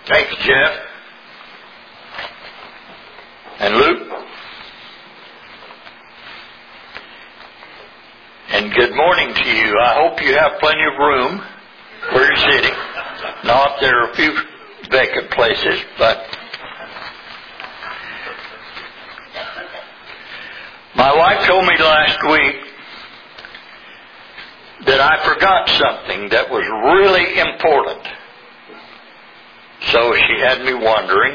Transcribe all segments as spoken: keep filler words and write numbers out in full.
Thanks, Jeff. And Luke. And good morning to you. I hope you have plenty of room where you're sitting. Not there are a few vacant places, but my wife told me last week that I forgot something that was really important. So she had me wondering.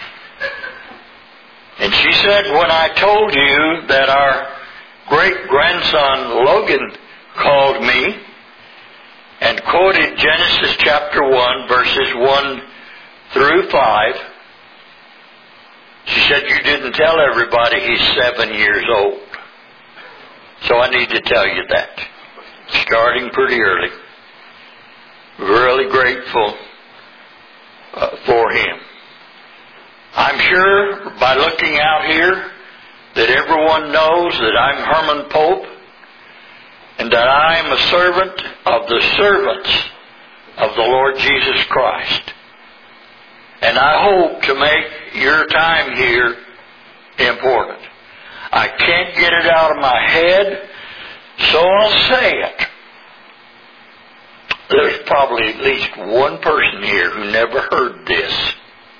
And she said, when I told you that our great-grandson Logan called me and quoted Genesis chapter one, verses one through five, she said, you didn't tell everybody he's seven years old. So I need to tell you that. Starting pretty early. Really grateful uh, for him. I'm sure by looking out here that everyone knows that I'm Herman Pope and that I am a servant of the servants of the Lord Jesus Christ. And I hope to make your time here important. I can't get it out of my head, so I'll say it. There's probably at least one person here who never heard this.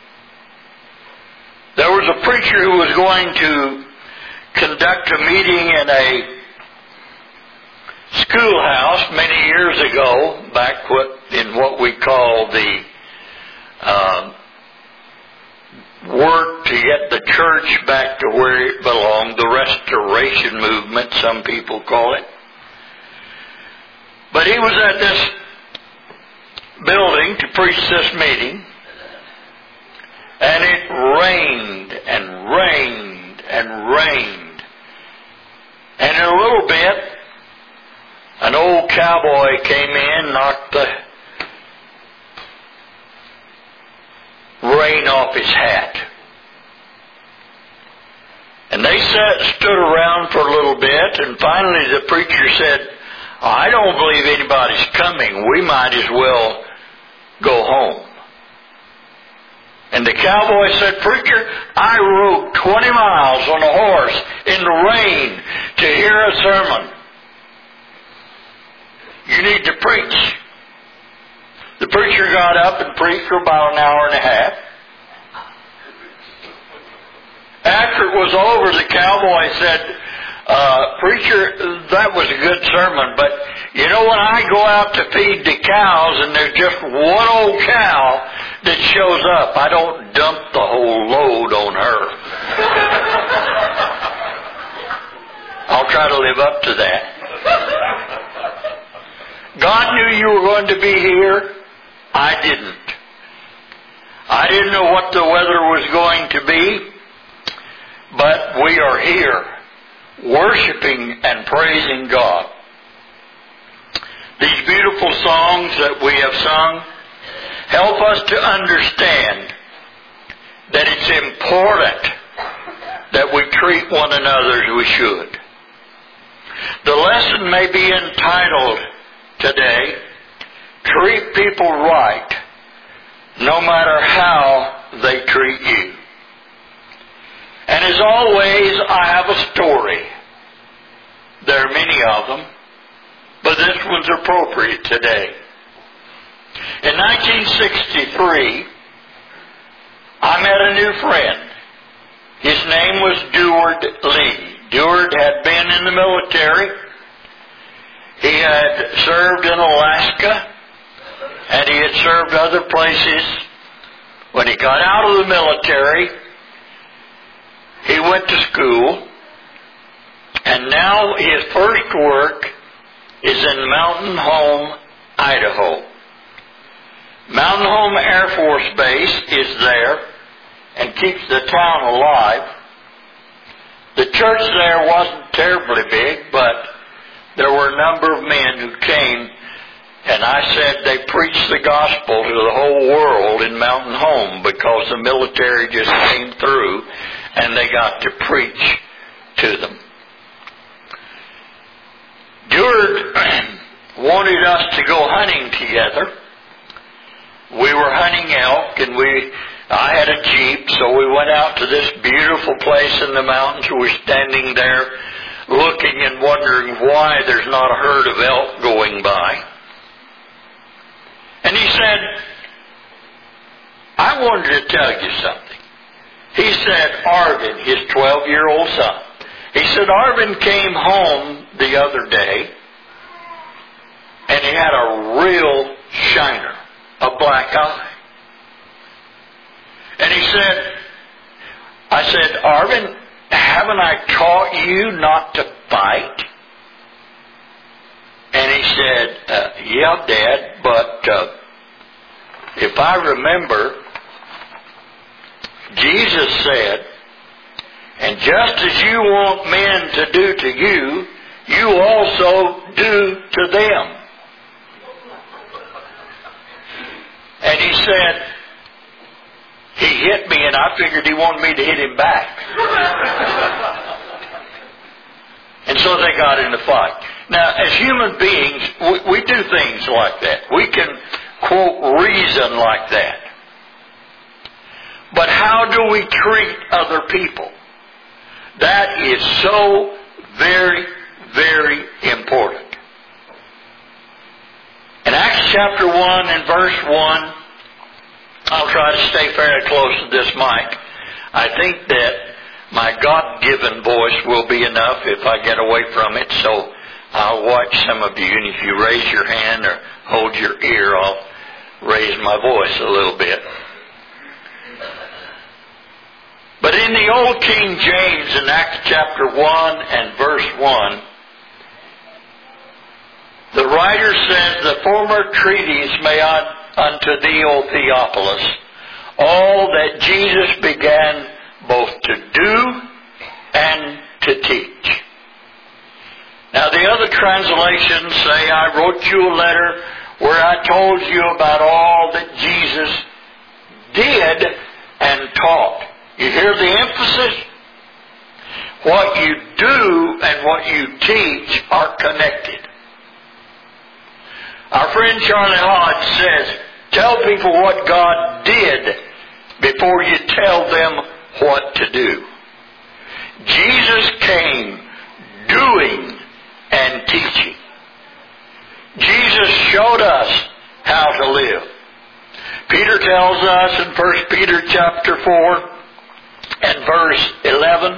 There was a preacher who was going to conduct a meeting in a schoolhouse many years ago, back what, in what we call the uh, work to get the church back to where it belonged, the restoration movement, some people call it. But he was at this building to preach this meeting, and it rained and rained and rained. And in a little bit, an old cowboy came in, knocked the rain off his hat. And they sat, stood around for a little bit, and finally the preacher said, I don't believe anybody's coming. We might as well go home. And the cowboy said, Preacher, I rode twenty miles on a horse in the rain to hear a sermon. You need to preach. The preacher got up and preached for about an hour and a half. After it was over, the cowboy said, uh, Preacher, that was a good sermon, but you know when I go out to feed the cows and there's just one old cow that shows up, I don't dump the whole load on her. I'll try to live up to that. God knew you were going to be here. I didn't. I didn't know what the weather was going to be, but we are here worshiping and praising God. These beautiful songs that we have sung help us to understand that it's important that we treat one another as we should. The lesson may be entitled today, Treat People Right, no matter how they treat you. And as always, I have a story. There are many of them, but this one's appropriate today. In nineteen sixty-three, I met a new friend. His name was Deward Lee. Deward had been in the military. He had served in Alaska, and he had served other places. When he got out of the military, he went to school, and now his first work is in Mountain Home, Idaho. Mountain Home Air Force Base is there and keeps the town alive. The church there wasn't terribly big, but there were a number of men who came, and I said they preached the gospel to the whole world in Mountain Home because the military just came through and they got to preach to them. Deward wanted us to go hunting together. we were hunting elk, and we I had a Jeep, so we went out to this beautiful place in the mountains. We were standing there looking and wondering why there's not a herd of elk going by. And he said, I wanted to tell you something. He said, Arvin, his twelve-year-old son, he said, Arvin came home the other day, and he had a real shiner, a black eye. And he said, I said, Arvin, haven't I taught you not to fight? And he said, uh, yeah, Dad, but uh, if I remember, Jesus said, and just as you want men to do to you, you also do to them. And he said, he hit me, and I figured he wanted me to hit him back. And so they got in a fight. Now, as human beings, we, we do things like that. We can, quote, reason like that. But how do we treat other people? That is so very, very important. In Acts chapter one and verse one, I'll try to stay fairly close to this mic. I think that my God-given voice will be enough if I get away from it, so I'll watch some of you, and if you raise your hand or hold your ear, I'll raise my voice a little bit. But in the Old King James, in Acts chapter one and verse one, the writer says, the former treatise may I unto thee, O Theophilus, all that Jesus began both to do and to teach. Now the other translations say, I wrote you a letter where I told you about all that Jesus did and taught. You hear the emphasis? What you do and what you teach are connected. Our friend Charlie Hodge says, tell people what God did before you tell them what to do. Jesus came doing and teaching. Jesus showed us how to live. Peter tells us in First Peter chapter four and verse eleven,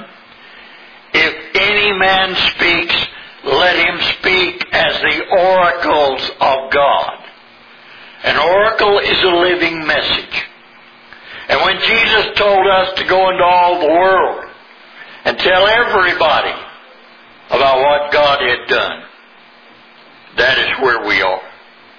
if any man speaks, let him speak as the oracles of God. An oracle is a living message. And when Jesus told us to go into all the world and tell everybody about what God had done, that is where we are.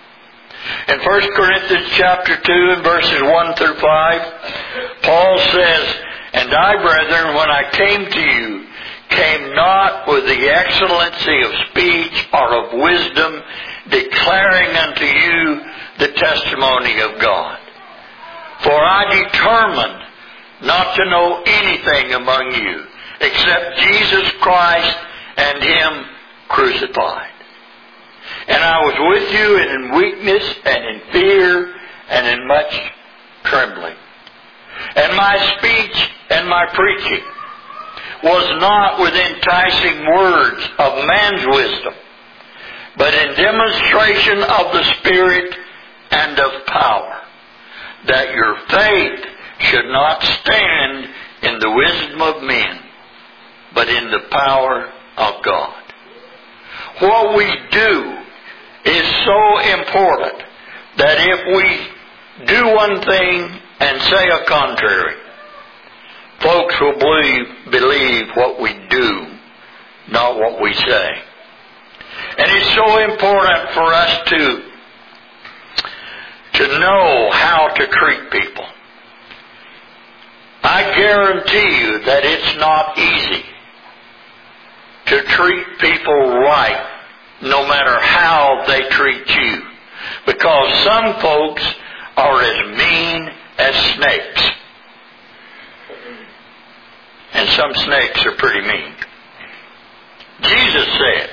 In First Corinthians chapter two and verses one through five, Paul says, and I, brethren, when I came to you, came not with the excellency of speech or of wisdom, declaring unto you the testimony of God. For I determined not to know anything among you except Jesus Christ and Him crucified. And I was with you in weakness and in fear and in much trembling. And my speech and my preaching was not with enticing words of man's wisdom, but in demonstration of the Spirit and of power, that your faith should not stand in the wisdom of men, but in the power of God. What we do is so important that if we do one thing and say a contrary, folks will believe, believe what we do, not what we say. And it's so important for us to, to know how to treat people. I guarantee you that it's not easy to treat people right, no matter how they treat you. Because some folks are as mean as snakes. And some snakes are pretty mean. Jesus said,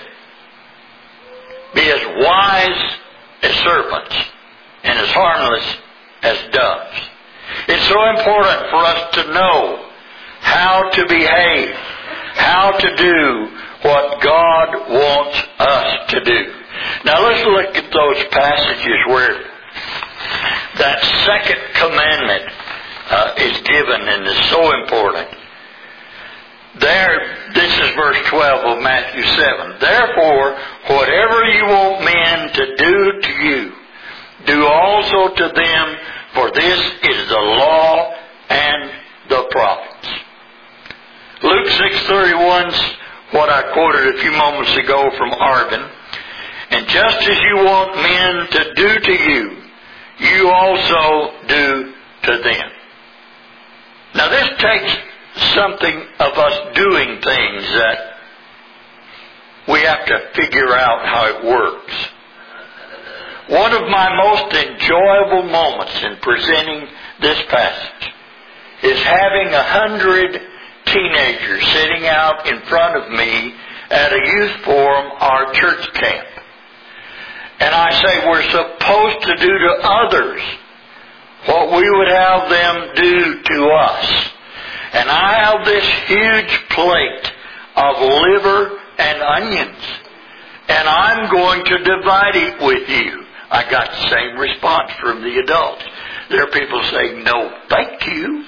be as wise as serpents and as harmless as doves. It's so important for us to know how to behave, how to do what God wants us to do. Now let's look at those passages where that second commandment uh, is given and is so important. There, this is verse twelve of Matthew seven. Therefore, whatever you want men to do to you, do also to them, for this is the law and the prophets. Luke six thirty-one, what I quoted a few moments ago from Arvin. And just as you want men to do to you, you also do to them. Now this takes something of us doing things that we have to figure out how it works. One of my most enjoyable moments in presenting this passage is having a hundred teenagers sitting out in front of me at a youth forum or church camp. And I say we're supposed to do to others what we would have them do to us. And I have this huge plate of liver and onions, and I'm going to divide it with you. I got the same response from the adults. There are people saying, no, thank you.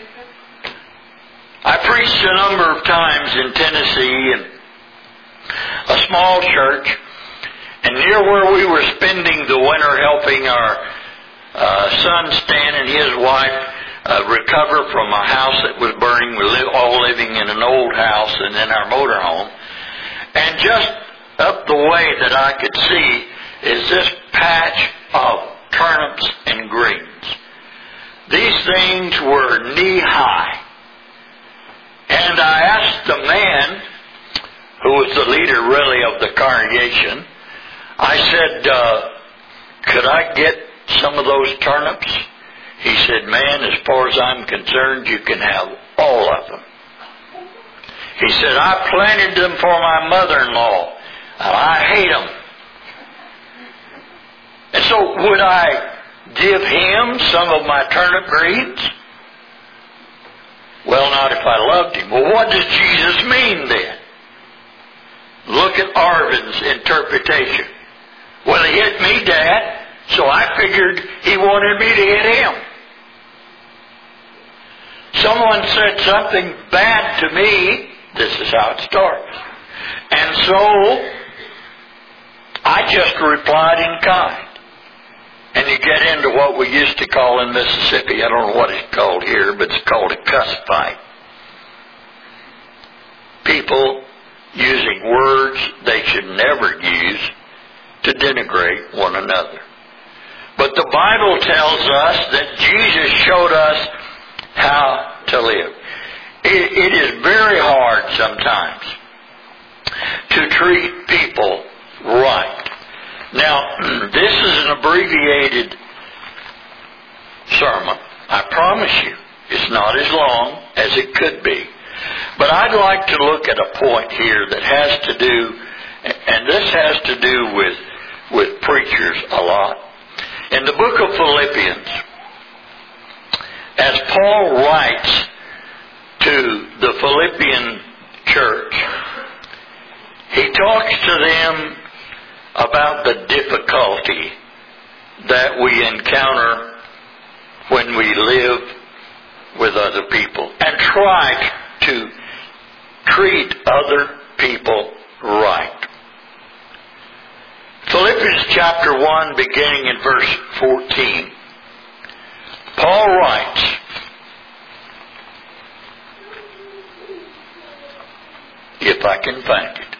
I preached a number of times in Tennessee in a small church, and near where we were spending the winter helping our uh, son Stan and his wife Uh, recover from a house that was burning. We live, all living in an old house and in our motorhome. And just up the way that I could see is this patch of turnips and greens. These things were knee high. And I asked the man, who was the leader really of the congregation, I said, uh, could I get some of those turnips? He said, man, as far as I'm concerned, you can have all of them. He said, I planted them for my mother-in-law, and I hate them. And so would I give him some of my turnip greens? Well, not if I loved him. Well, what does Jesus mean then? Look at Arvin's interpretation. Well, he hit me, Dad, so I figured he wanted me to hit him. Someone said something bad to me. This is how it starts. And so I just replied in kind. And you get into what we used to call in Mississippi, I don't know what it's called here, but it's called a cuss fight. People using words they should never use to denigrate one another. But the Bible tells us that Jesus showed us how to live. It, it is very hard sometimes to treat people right. Now, this is an abbreviated sermon. I promise you, it's not as long as it could be. But I'd like to look at a point here that has to do, and this has to do with, with preachers a lot. In the book of Philippians, as Paul writes to the Philippian church, he talks to them about the difficulty that we encounter when we live with other people and try to treat other people right. Philippians chapter one, beginning in verse fourteen. Paul writes, if I can find it,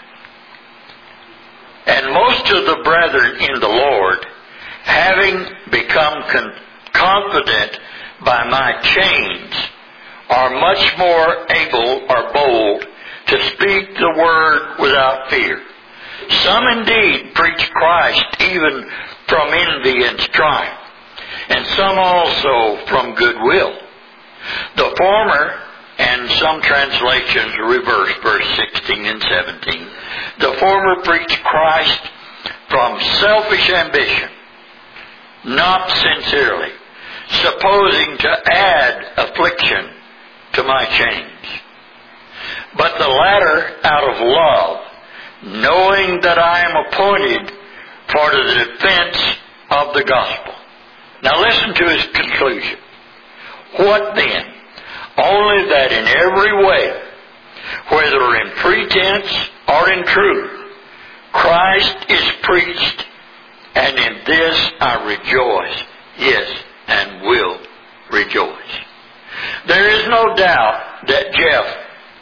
and most of the brethren in the Lord, having become con- confident by my chains, are much more able or bold to speak the word without fear. Some indeed preach Christ even from envy and strife, and some also from goodwill. The former, and some translations reverse verse sixteen and seventeen, the former preach Christ from selfish ambition, not sincerely, supposing to add affliction to my chains, but the latter out of love, knowing that I am appointed for the defense of the gospel. Now listen to his conclusion. What then? Only that in every way, whether in pretense or in truth, Christ is preached, and in this I rejoice, yes, and will rejoice. There is no doubt that Jeff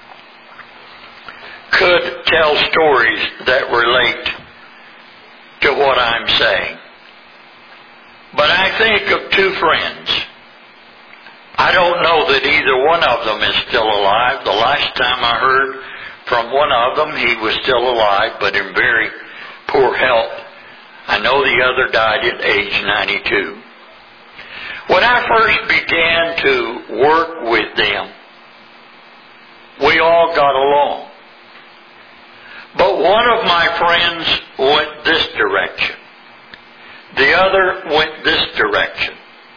could tell stories that relate to what I'm saying. But I think of two friends. I don't know that either one of them is still alive. The last time I heard from one of them, he was still alive, but in very poor health. I know the other died at age ninety-two. When I first began to work with them, we all got along. But one of my friends went this direction. The other went this direction.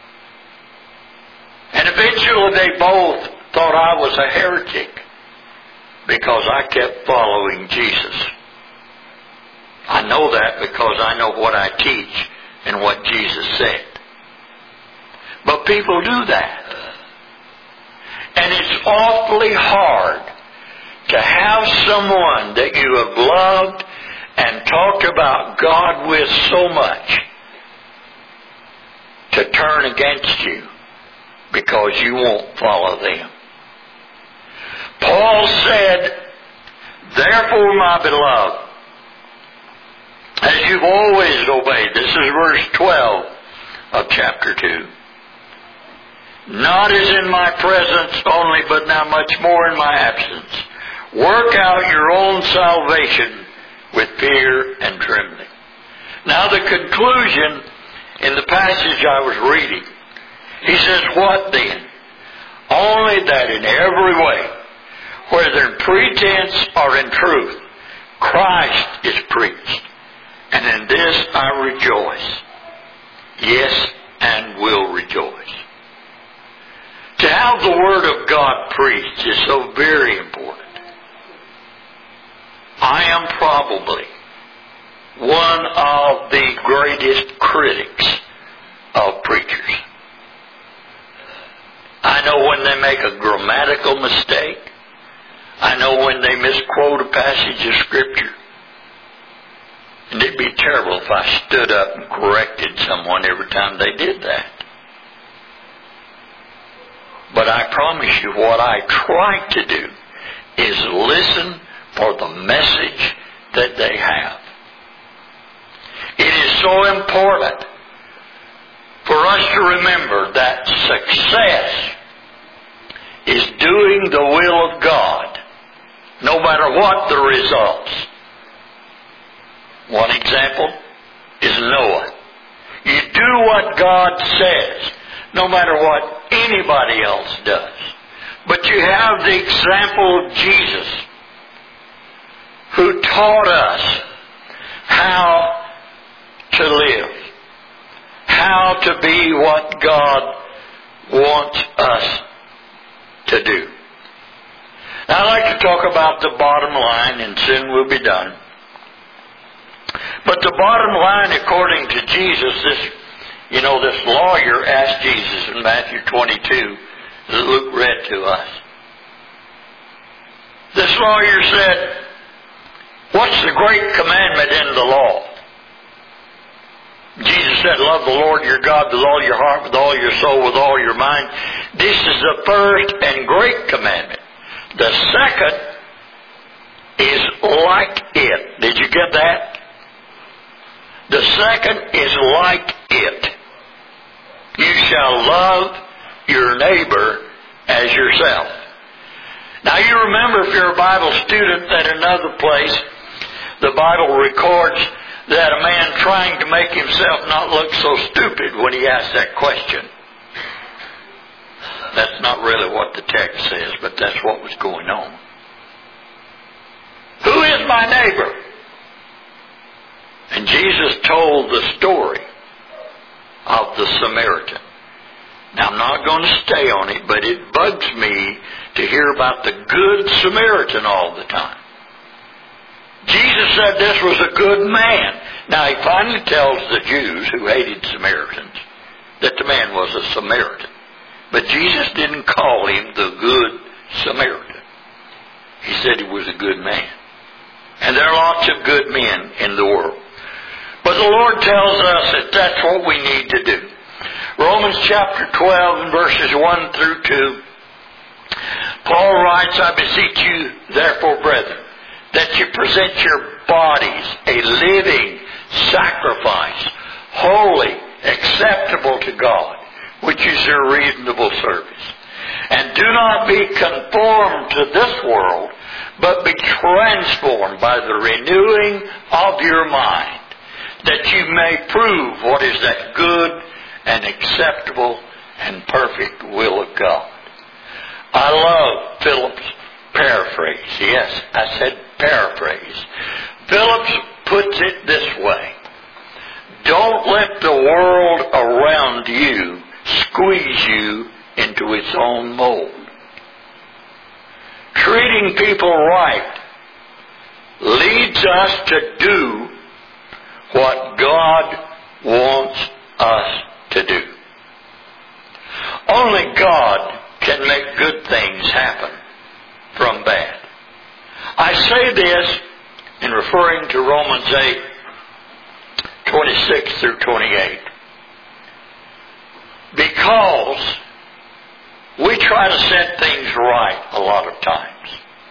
And eventually they both thought I was a heretic because I kept following Jesus. I know that because I know what I teach and what Jesus said. But people do that. And it's awfully hard to have someone that you have loved and talked about God with so much to turn against you because you won't follow them. Paul said, therefore, my beloved, as you've always obeyed, this is verse twelve of chapter two, not as in my presence only, but now much more in my absence, work out your own salvation with fear and trembling. Now the conclusion in the passage I was reading, he says, what then? Only that in every way, whether in pretense or in truth, Christ is preached. And in this I rejoice. Yes, and will rejoice. To have the Word of God preached is so very important. I am probably one of the greatest critics of preachers. I know when they make a grammatical mistake. I know when they misquote a passage of Scripture. And it'd be terrible if I stood up and corrected someone every time they did that. But I promise you, what I try to do is listen for the message that they have. It is so important for us to remember that success is doing the will of God, no matter what the results. One example is Noah. You do what God says, no matter what anybody else does. But you have the example of Jesus, who taught us how to live, how to be what God wants us to do. Now I'd like to talk about the bottom line, and soon we'll be done. But the bottom line, according to Jesus, this, you know, this lawyer asked Jesus in Matthew twenty-two, that Luke read to us. This lawyer said, what's the great commandment in the law? Jesus said, love the Lord your God with all your heart, with all your soul, with all your mind. This is the first and great commandment. The second is like it. Did you get that? The second is like it. You shall love your neighbor as yourself. Now you remember, if you're a Bible student, that another place the Bible records that a man trying to make himself not look so stupid when he asked that question. That's not really what the text says, but that's what was going on. Who is my neighbor? And Jesus told the story of the Samaritan. Now, I'm not going to stay on it, but it bugs me to hear about the Good Samaritan all the time. Jesus said this was a good man. Now, he finally tells the Jews who hated Samaritans that the man was a Samaritan. But Jesus didn't call him the Good Samaritan. He said he was a good man. And there are lots of good men in the world. But the Lord tells us that that's what we need to do. Romans chapter twelve and verses one through two. Paul writes, I beseech you, therefore, brethren, that you present your bodies a living sacrifice, holy, acceptable to God, which is your reasonable service. And do not be conformed to this world, but be transformed by the renewing of your mind, that you may prove what is that good and acceptable and perfect will of God. I love Philip's paraphrase. Yes, I said paraphrase. Phillips puts it this way. Don't let the world around you squeeze you into its own mold. Treating people right leads us to do what God wants us to do. Only God can make good things happen from bad. I say this in referring to Romans eight, twenty-six through twenty-eight, because we try to set things right a lot of times.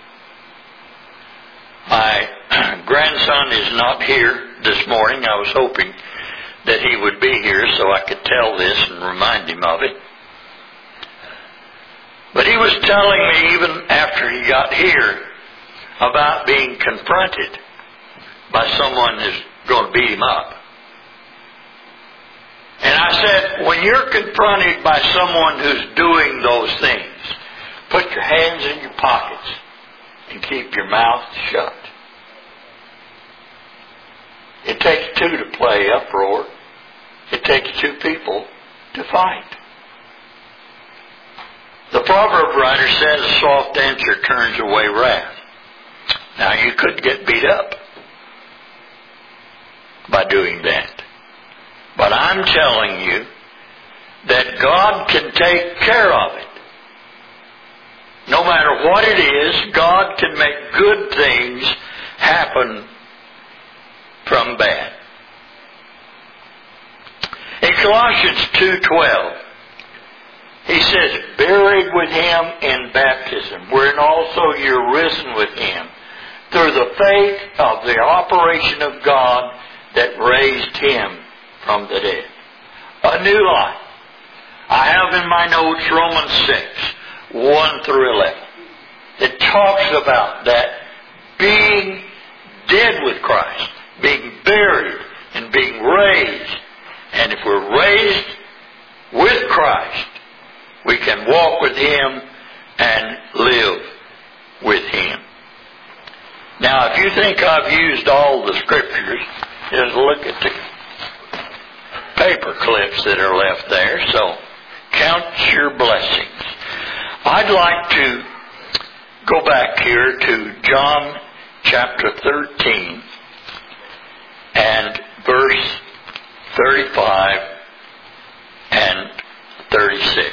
My grandson is not here this morning. I was hoping that he would be here so I could tell this and remind him of it. But he was telling me even after he got here about being confronted by someone who's going to beat him up. And I said, when you're confronted by someone who's doing those things, put your hands in your pockets and keep your mouth shut. It takes two to play uproar. It takes two people to fight. The proverb writer says a soft answer turns away wrath. Now, you could get beat up by doing that. But I'm telling you that God can take care of it. No matter what it is, God can make good things happen from bad. In Colossians two twelve, he says, buried with him in baptism, wherein also you're risen with him, through the faith of the operation of God that raised him from the dead. A new life. I have in my notes Romans six, one through eleven. It talks about that being dead with Christ, being buried and being raised. And if we're raised with Christ, we can walk with him and live with him. Now, if you think I've used all the scriptures, just look at the paper clips that are left there. So, count your blessings. I'd like to go back here to John chapter thirteen and verse thirty-five and thirty-six.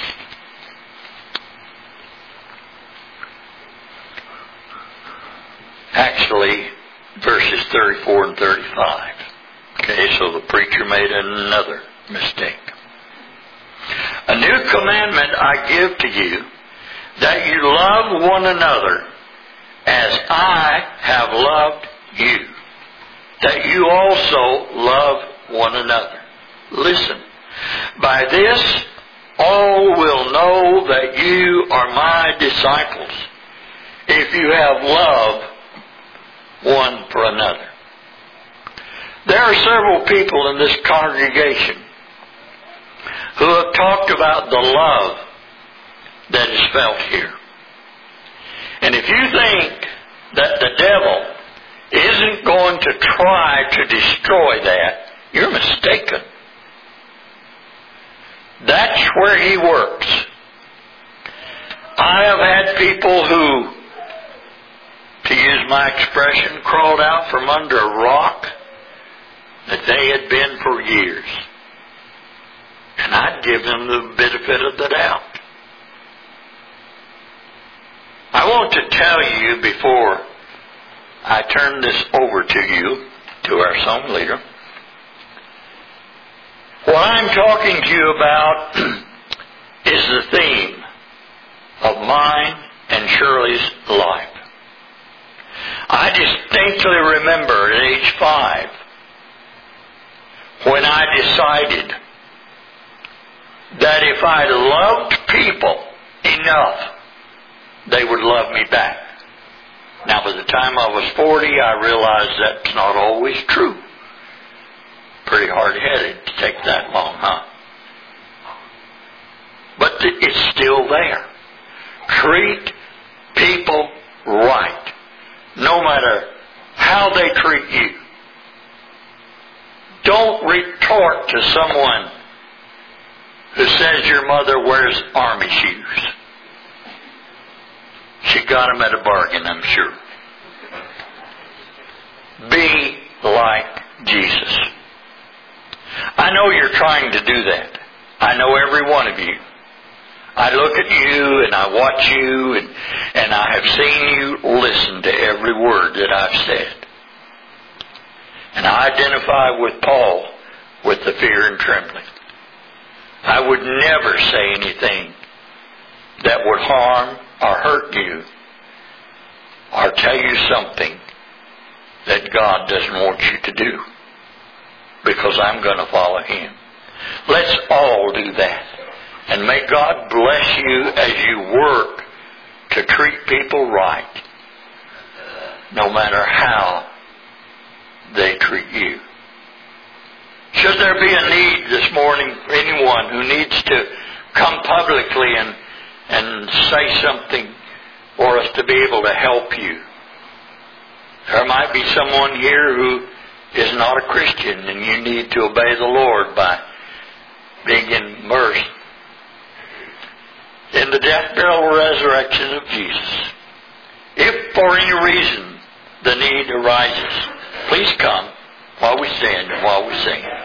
Actually, verses thirty-four and thirty-five. Okay, so the preacher made another mistake. A new commandment I give to you, that you love one another as I have loved you, that you also love one another. Listen, by this all will know that you are my disciples, if you have love one for another. There are several people in this congregation who have talked about the love that is felt here. And if you think that the devil isn't going to try to destroy that, you're mistaken. That's where He works. I have had people who, to use my expression, crawled out from under a rock that they had been for years. And I'd give them the benefit of the doubt. I want to tell you before I turn this over to you, to our song leader, what I'm talking to you about is the theme of mine and Shirley's life. I distinctly remember at age five when I decided that if I loved people enough, they would love me back. Now, by the time I was forty, I realized that's not always true. Pretty hard-headed to take that long, huh? But it's still there. Treat people right, no matter how they treat you. Don't retort to someone who says your mother wears army shoes. She got them at a bargain, I'm sure. Be like Jesus. I know you're trying to do that. I know every one of you. I look at you and I watch you and, and I have seen you listen to every word that I've said. And I identify with Paul with the fear and trembling. I would never say anything that would harm or hurt you or tell you something that God doesn't want you to do, because I'm going to follow Him. Let's all do that. And may God bless you as you work to treat people right, no matter how they treat you. Should there be a need this morning for anyone who needs to come publicly and, and say something for us to be able to help you? There might be someone here who is not a Christian and you need to obey the Lord by being immersed in the death, burial, and resurrection of Jesus. If for any reason the need arises, please come while we stand and while we sing.